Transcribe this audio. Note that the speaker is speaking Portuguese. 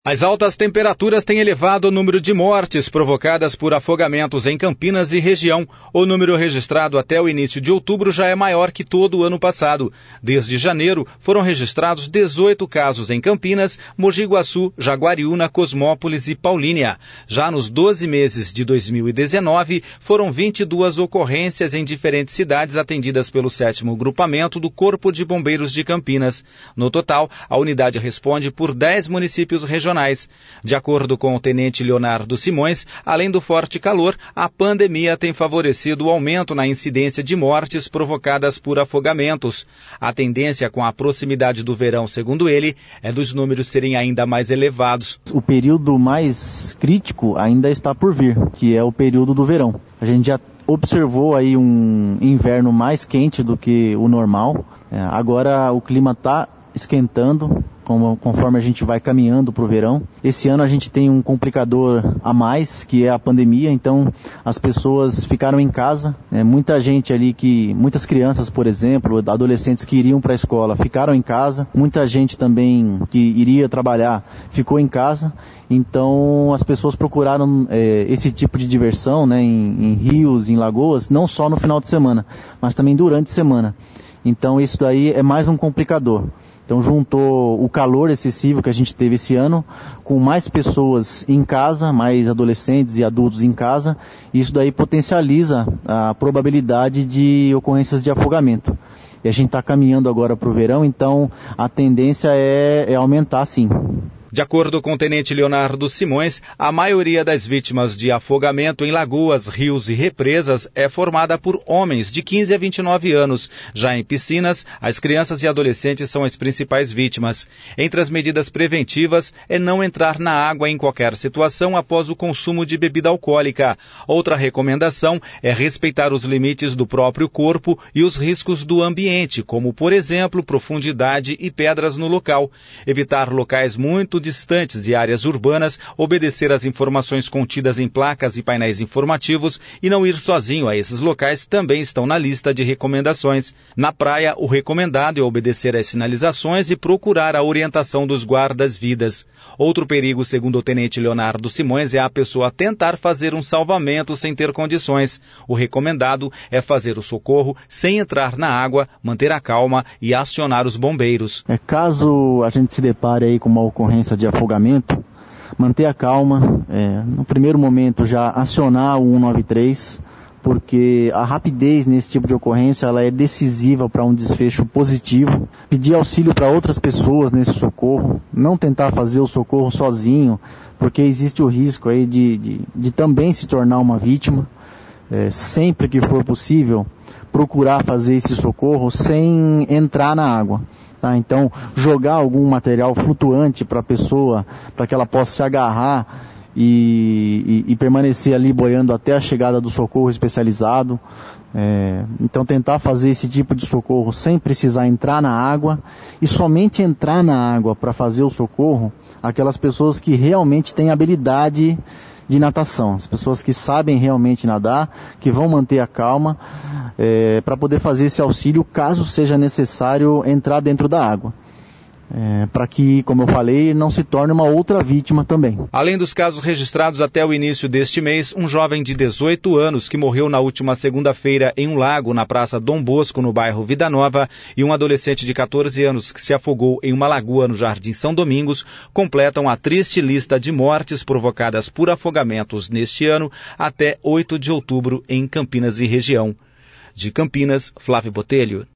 As altas temperaturas têm elevado o número de mortes provocadas por afogamentos em Campinas e região. O número registrado até o início de outubro já é maior que todo o ano passado. Desde janeiro, foram registrados 18 casos em Campinas, Mogi Guaçu, Jaguariúna, Cosmópolis e Paulínia. Já nos 12 meses de 2019, foram 22 ocorrências em diferentes cidades atendidas pelo 7º Grupamento do Corpo de Bombeiros de Campinas. No total, a unidade responde por 10 municípios regionais. De acordo com o tenente Leonardo Simões, além do forte calor, a pandemia tem favorecido o aumento na incidência de mortes provocadas por afogamentos. A tendência com a proximidade do verão, segundo ele, é dos números serem ainda mais elevados. O período mais crítico ainda está por vir, que é o período do verão. A gente já observou aí um inverno mais quente do que o normal. Agora o clima está esquentando, conforme a gente vai caminhando para o verão. Esse ano a gente tem um complicador a mais, que é a pandemia, então as pessoas ficaram em casa. Muita gente ali, muitas crianças, por exemplo, adolescentes que iriam para a escola, ficaram em casa. Muita gente também que iria trabalhar ficou em casa. Então as pessoas procuraram esse tipo de diversão, em rios, em lagoas, não só no final de semana, mas também durante a semana. Então isso daí é mais um complicador. Então juntou o calor excessivo que a gente teve esse ano com mais pessoas em casa, mais adolescentes e adultos em casa. Isso daí potencializa a probabilidade de ocorrências de afogamento. E a gente está caminhando agora para o verão, então a tendência é aumentar sim. De acordo com o tenente Leonardo Simões, a maioria das vítimas de afogamento em lagoas, rios e represas é formada por homens de 15 a 29 anos. Já em piscinas, as crianças e adolescentes são as principais vítimas. Entre as medidas preventivas é não entrar na água em qualquer situação após o consumo de bebida alcoólica. Outra recomendação é respeitar os limites do próprio corpo e os riscos do ambiente, como, por exemplo, profundidade e pedras no local. Evitar locais muito distantes de áreas urbanas, obedecer às informações contidas em placas e painéis informativos e não ir sozinho a esses locais também estão na lista de recomendações. Na praia, o recomendado é obedecer às sinalizações e procurar a orientação dos guardas-vidas. Outro perigo, segundo o tenente Leonardo Simões, é a pessoa tentar fazer um salvamento sem ter condições. O recomendado é fazer o socorro sem entrar na água, manter a calma e acionar os bombeiros. Caso a gente se depare aí com uma ocorrência de afogamento, manter a calma, no primeiro momento já acionar o 193, porque a rapidez nesse tipo de ocorrência ela é decisiva para um desfecho positivo. Pedir auxílio para outras pessoas nesse socorro, não tentar fazer o socorro sozinho, porque existe o risco aí de também se tornar uma vítima. Sempre que for possível, procurar fazer esse socorro sem entrar na água. Então, jogar algum material flutuante para a pessoa, para que ela possa se agarrar e permanecer ali boiando até a chegada do socorro especializado. Então, tentar fazer esse tipo de socorro sem precisar entrar na água e somente entrar na água para fazer o socorro aquelas pessoas que realmente têm habilidade de natação, as pessoas que sabem realmente nadar, que vão manter a calma para poder fazer esse auxílio caso seja necessário entrar dentro da água. Para que, como eu falei, não se torne uma outra vítima também. Além dos casos registrados até o início deste mês, um jovem de 18 anos que morreu na última segunda-feira em um lago na Praça Dom Bosco, no bairro Vida Nova, e um adolescente de 14 anos que se afogou em uma lagoa no Jardim São Domingos, completam a triste lista de mortes provocadas por afogamentos neste ano até 8 de outubro em Campinas e região. De Campinas, Flávio Botelho.